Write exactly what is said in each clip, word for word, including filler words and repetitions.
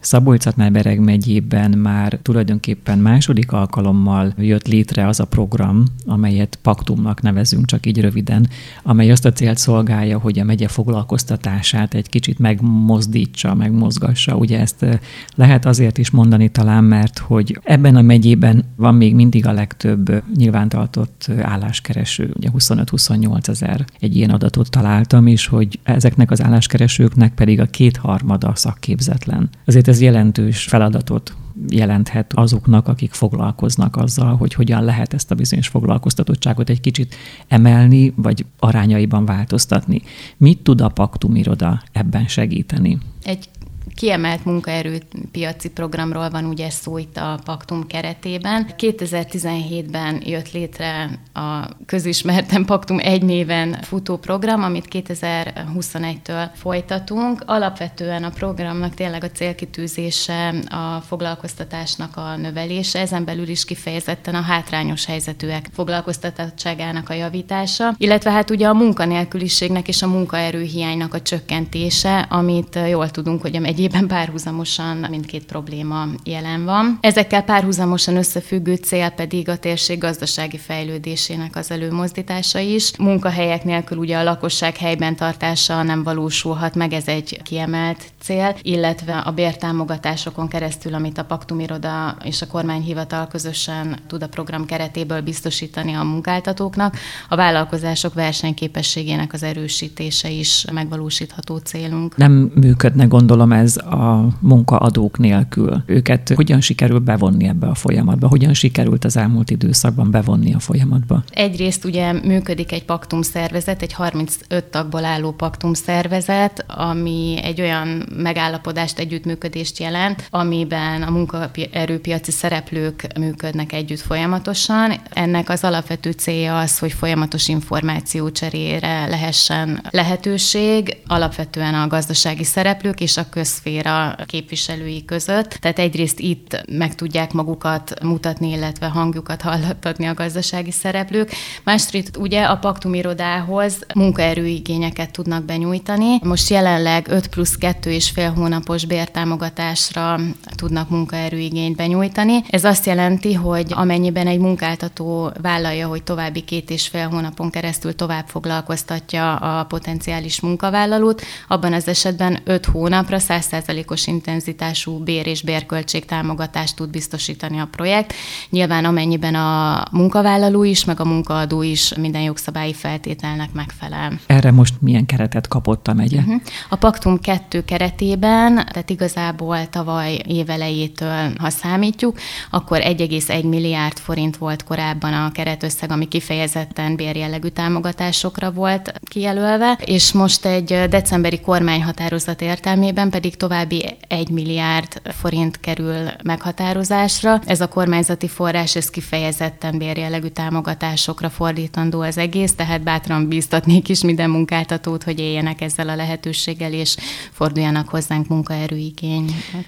Szabolcs-Szatmár-Bereg megyében már tulajdonképpen második alkalommal jött létre az a program, amelyet Paktumnak nevezünk, csak így röviden, amely azt a célt szolgálja, hogy a megye foglalkoztatását egy kicsit megmozdítsa, megmozgassa. Ugye ezt lehet azért is mondani talán, mert hogy ebben a megyében van még mindig a legtöbb nyilvántartott álláskereső, ugye huszonöt-huszonnyolc ezer egy ilyen adatot találtam, és hogy ezeknek az álláskeresőknek pedig a kétharmada szakképzetlen. Azért ez jelentős feladatot jelenthet azoknak, akik foglalkoznak azzal, hogy hogyan lehet ezt a bizonyos foglalkoztatottságot egy kicsit emelni, vagy arányaiban változtatni. Mit tud a Paktum iroda ebben segíteni? Egy kiemelt munkaerőpiaci programról van ugye szó itt a Paktum keretében. kétezer-tizenhétben jött létre a közismerten Paktum egy néven futó program, amit kétezer-huszonegytől folytatunk. Alapvetően a programnak tényleg a célkitűzése a foglalkoztatásnak a növelése, ezen belül is kifejezetten a hátrányos helyzetűek foglalkoztatottságának a javítása, illetve hát ugye a munkanélküliségnek és a munkaerőhiánynak a csökkentése, amit jól tudunk, hogy a megyében párhuzamosan mindkét probléma jelen van. Ezekkel párhuzamosan összefüggő cél pedig a térség gazdasági fejlődésének az előmozdítása is. Munkahelyek nélkül ugye a lakosság helyben tartása nem valósulhat meg, ez egy kiemelt cél, illetve a bértámogatásokon keresztül, amit a Paktum iroda és a kormányhivatal közösen tud a program keretéből biztosítani a munkáltatóknak, a vállalkozások versenyképességének az erősítése is megvalósítható célunk. Nem működne, gondolom, ez a munkaadók nélkül. Őket hogyan sikerül bevonni ebbe a folyamatba? Hogyan sikerült az elmúlt időszakban bevonni a folyamatba? Egyrészt ugye működik egy Paktum szervezet, egy harmincöt tagból álló Paktum szervezet, ami egy olyan megállapodást, együttműködést jelent, amiben a munkaerőpiaci szereplők működnek együtt folyamatosan. Ennek az alapvető célja az, hogy folyamatos információcserére lehessen lehetőség, alapvetően a gazdasági szereplők és a közszféra képviselői között. Tehát egyrészt itt meg tudják magukat mutatni, illetve hangjukat hallattatni a gazdasági szereplők. Másrészt ugye a Paktum irodához munkaerőigényeket tudnak benyújtani. Most jelenleg öt plusz kettő és fél hónapos bértámogatásra tudnak munkaerőigényt benyújtani. Ez azt jelenti, hogy amennyiben egy munkáltató vállalja, hogy további két és fél hónapon keresztül tovább foglalkoztatja a potenciális munkavállalót, abban az esetben öt hónapra száz százalékos intenzitású bér és bérköltség támogatást tud biztosítani a projekt. Nyilván amennyiben a munkavállaló is, meg a munkaadó is minden jogszabályi feltételnek megfelel. Erre most milyen keretet kapott a megye? Uh-huh. A Paktum kettő keretében, tehát igazából tavaly évelejétől, ha számítjuk, akkor egy egész egy milliárd forint volt korábban a keretösszeg, ami kifejezetten bérjellegű támogatásokra volt kijelölve, és most egy decemberi kormányhatározat értelmében pedig további egy milliárd forint kerül meghatározásra. Ez a kormányzati forrás, ez kifejezetten bérjellegű támogatásokra fordítandó az egész, tehát bátran bíztatnék is minden munkáltatót, hogy éljenek ezzel a lehetőséggel, és forduljanak hozzánk munkaerőigény.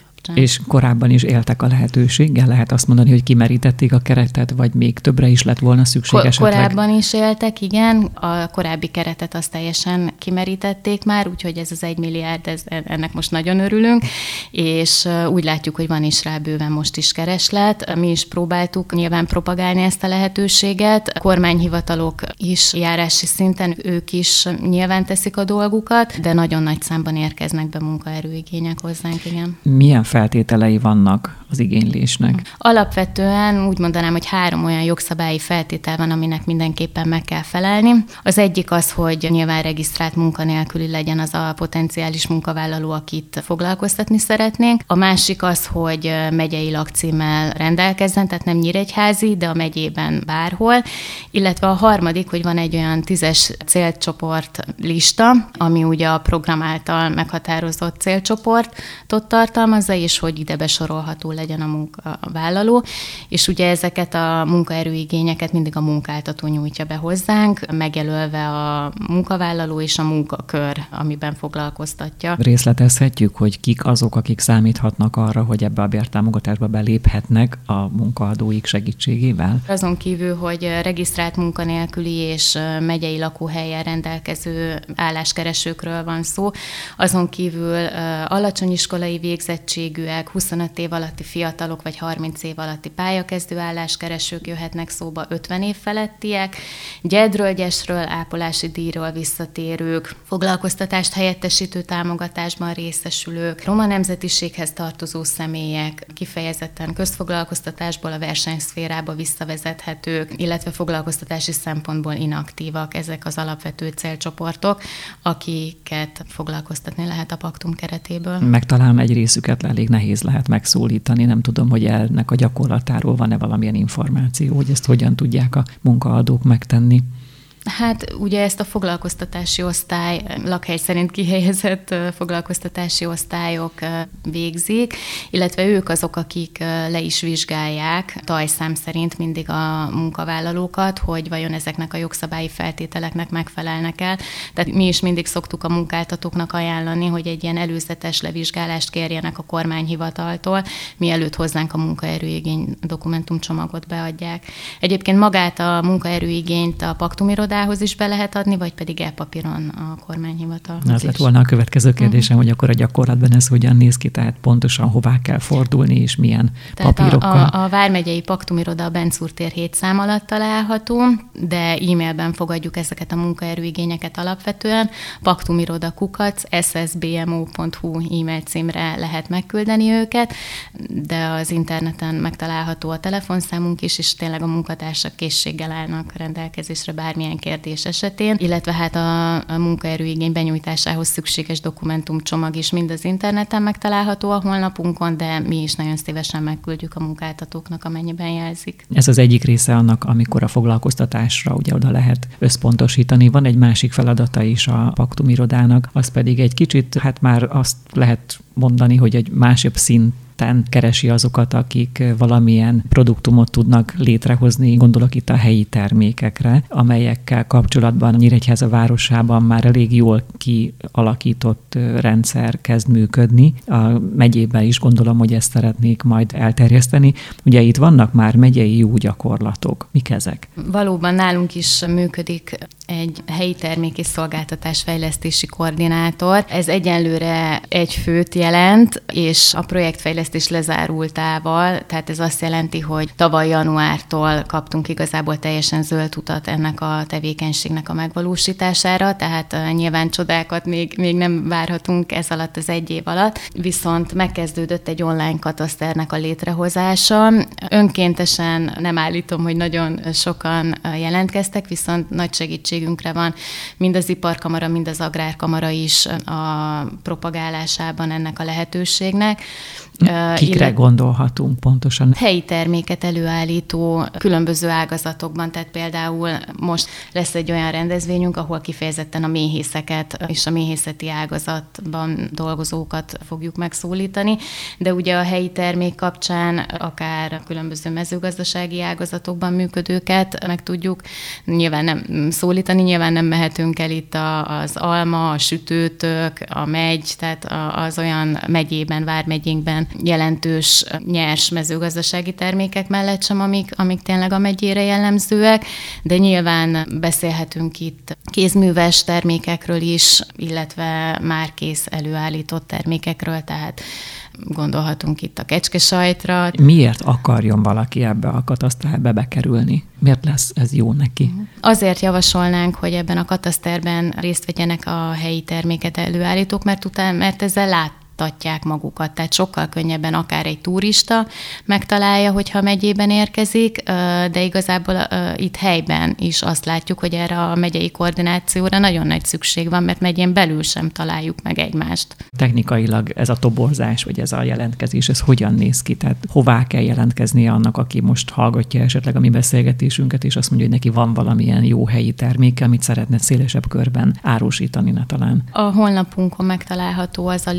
És korábban is éltek a lehetőséggel? Lehet azt mondani, hogy kimerítették a keretet, vagy még többre is lett volna szükség Ko- esetleg? Korábban is éltek, igen. A korábbi keretet azt teljesen kimerítették már, úgyhogy ez az egy milliárd, ez, ennek most nagyon örülünk, és úgy látjuk, hogy van is rá bőven most is kereslet. Mi is próbáltuk nyilván propagálni ezt a lehetőséget. A kormányhivatalok is járási szinten, ők is nyilván teszik a dolgukat, de nagyon nagy számban érkeznek be munkaerőigények hozzánk, igen. Milyen feltételei vannak az igénylésnek? Alapvetően úgy mondanám, hogy három olyan jogszabályi feltétel van, aminek mindenképpen meg kell felelni. Az egyik az, hogy nyilván regisztrált munkanélküli legyen az a potenciális munkavállaló, akit foglalkoztatni szeretnénk. A másik az, hogy megyei lakcímmel rendelkezzen, tehát nem nyíregyházi, de a megyében bárhol. Illetve a harmadik, hogy van egy olyan tízes célcsoport lista, ami ugye a program által meghatározott célcsoportot tartalmazza, és hogy ide besorolható legyen legyen a munkavállaló, és ugye ezeket a munkaerőigényeket mindig a munkáltató nyújtja be hozzánk, megjelölve a munkavállaló és a munkakör, amiben foglalkoztatja. Részletezhetjük, hogy kik azok, akik számíthatnak arra, hogy ebbe a bértámogatásba beléphetnek a munkaadóik segítségével? Azon kívül, hogy regisztrált munkanélküli és megyei lakóhelyen rendelkező álláskeresőkről van szó, azon kívül alacsony iskolai végzettségűek, huszonöt év alatti fiatalok vagy harminc év alatti pályakezdő álláskeresők jöhetnek szóba, ötven év felettiek, gyedről, gyesről, ápolási díjról visszatérők, foglalkoztatást helyettesítő támogatásban részesülők, roma nemzetiséghez tartozó személyek, kifejezetten közfoglalkoztatásból a versenyszférába visszavezethetők, illetve foglalkoztatási szempontból inaktívak, ezek az alapvető célcsoportok, akiket foglalkoztatni lehet a paktum keretéből. Meg talán egy részüket elég nehéz lehet megszólítani, nem tudom, hogy ennek a gyakorlatáról van-e valamilyen információ, hogy ezt hogyan tudják a munkaadók megtenni. Hát ugye ezt a foglalkoztatási osztály, lakhely szerint kihelyezett foglalkoztatási osztályok végzik, illetve ők azok, akik le is vizsgálják tajszám szerint mindig a munkavállalókat, hogy vajon ezeknek a jogszabályi feltételeknek megfelelnek el. Tehát mi is mindig szoktuk a munkáltatóknak ajánlani, hogy egy ilyen előzetes levizsgálást kérjenek a kormányhivataltól, mielőtt hozzánk a munkaerőigény dokumentumcsomagot beadják. Egyébként magát a munkaerőigényt a paktumirodához is be lehet adni, vagy pedig e-papíron a kormányhivatalhoz. Ez lett volna a következő kérdésem, uh-huh. hogy akkor a gyakorlatban ez hogyan néz ki, tehát pontosan hová kell fordulni, és milyen tehát papírokkal. A, a, a Vármegyei Paktumiroda a Bencúr tér hét szám alatt található, de e-mailben fogadjuk ezeket a munkaerőigényeket alapvetően. Paktumiroda kukac s s b m o pont h u e-mail címre lehet megküldeni őket, de az interneten megtalálható a telefonszámunk is, és tényleg a munkatársak készséggel állnak rendelkezésre bármilyen kérdés esetén, illetve hát a, a munkaerőigény benyújtásához szükséges dokumentumcsomag is mind az interneten megtalálható a honlapunkon, de mi is nagyon szívesen megküldjük a munkáltatóknak, amennyiben jelzik. Ez az egyik része annak, amikor a foglalkoztatásra ugye oda lehet összpontosítani. Van egy másik feladata is a paktumirodának, az pedig egy kicsit, hát már azt lehet mondani, hogy egy másabb szint keresi azokat, akik valamilyen produktumot tudnak létrehozni, gondolok itt a helyi termékekre, amelyekkel kapcsolatban Nyíregyháza városában már elég jól kialakított rendszer kezd működni. A megyében is gondolom, hogy ezt szeretnék majd elterjeszteni. Ugye itt vannak már megyei jó gyakorlatok. Mik ezek? Valóban nálunk is működik egy helyi termék és szolgáltatás fejlesztési koordinátor. Ez egyenlőre egy főt jelent, és a projektfejlesztés lezárultával, tehát ez azt jelenti, hogy tavaly januártól kaptunk igazából teljesen zöld utat ennek a tevékenységnek a megvalósítására, tehát nyilván csodákat még, még nem várhatunk ez alatt az egy év alatt, viszont megkezdődött egy online kataszternek a létrehozása. Önkéntesen nem állítom, hogy nagyon sokan jelentkeztek, viszont nagy segítségünkre van mind az Iparkamara, mind az Agrárkamara is a propagálásában ennek a lehetőségnek. Kikre illet... gondolhatunk pontosan? Helyi terméket előállító különböző ágazatokban, tehát például most lesz egy olyan rendezvényünk, ahol kifejezetten a méhészeket és a méhészeti ágazatban dolgozókat fogjuk megszólítani, de ugye a helyi termék kapcsán akár különböző mezőgazdasági ágazatokban működőket meg tudjuk nyilván nem szólítani, nyilván nem mehetünk el itt az alma, a sütőtök, a megy, tehát az olyan megyében, vármegyénkben jelentős nyers mezőgazdasági termékek mellett sem, amik, amik tényleg a megyére jellemzőek, de nyilván beszélhetünk itt kézműves termékekről is, illetve már kész előállított termékekről, tehát gondolhatunk itt a kecskesajtra. Miért akarjon valaki ebbe a kataszterbe bekerülni? Miért lesz ez jó neki? Azért javasolnánk, hogy ebben a kataszterben részt vegyenek a helyi terméket előállítók, mert, után, mert ezzel lát tatják magukat, tehát sokkal könnyebben akár egy turista megtalálja, hogyha megyében érkezik, de igazából itt helyben is azt látjuk, hogy erre a megyei koordinációra nagyon nagy szükség van, mert megyén belül sem találjuk meg egymást. Technikailag ez a toborzás, vagy ez a jelentkezés, ez hogyan néz ki? Tehát hová kell jelentkeznie annak, aki most hallgatja esetleg a mi beszélgetésünket, és azt mondja, hogy neki van valamilyen jó helyi terméke, amit szeretne szélesebb körben árusítani, ne talán? A honlapunkon megtalálható az a link,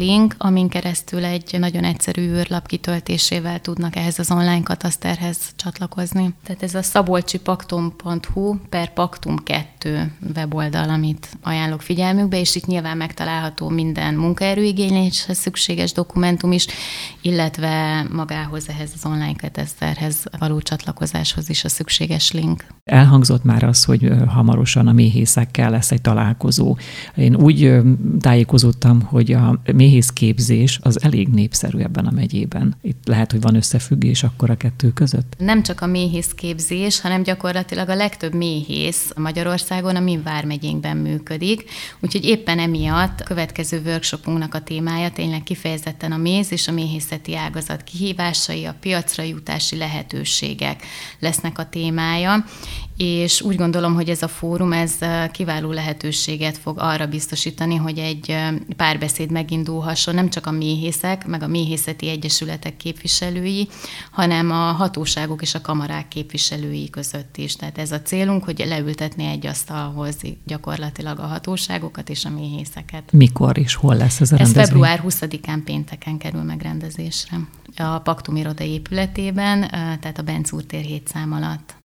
amin keresztül egy nagyon egyszerű űrlap kitöltésével tudnak ehhez az online kataszterhez csatlakozni. Tehát ez a szabolcsipaktum pont hu per paktum kettő weboldal, amit ajánlok figyelmükbe, és itt nyilván megtalálható minden munkaerőigényléshez szükséges dokumentum is, illetve magához, ehhez az online kataszterhez való csatlakozáshoz is a szükséges link. Elhangzott már az, hogy hamarosan a méhészekkel lesz egy találkozó. Én úgy tájékozódtam, hogy a méhészképzés az elég népszerű ebben a megyében. Itt lehet, hogy van összefüggés akkor a kettő között? Nem csak a méhészképzés, hanem gyakorlatilag a legtöbb méhész Magyarországon a mi vármegyénkben működik. Úgyhogy éppen emiatt a következő workshopunknak a témája tényleg kifejezetten a méz és a méhészeti ágazat kihívásai, a piacra jutási lehetőségek lesznek a témája, és úgy gondolom, hogy ez a fórum ez kiváló lehetőséget fog arra biztosítani, hogy egy párbeszéd megindulhasson nem csak a méhészek, meg a méhészeti egyesületek képviselői, hanem a hatóságok és a kamarák képviselői között is. Tehát ez a célunk, hogy leültetni egy asztalhoz gyakorlatilag a hatóságokat és a méhészeket. Mikor és hol lesz ez a rendezvény? Ez február huszadikán pénteken kerül megrendezésre. A Paktum iroda épületében, tehát a Benc úr tér hét szám alatt.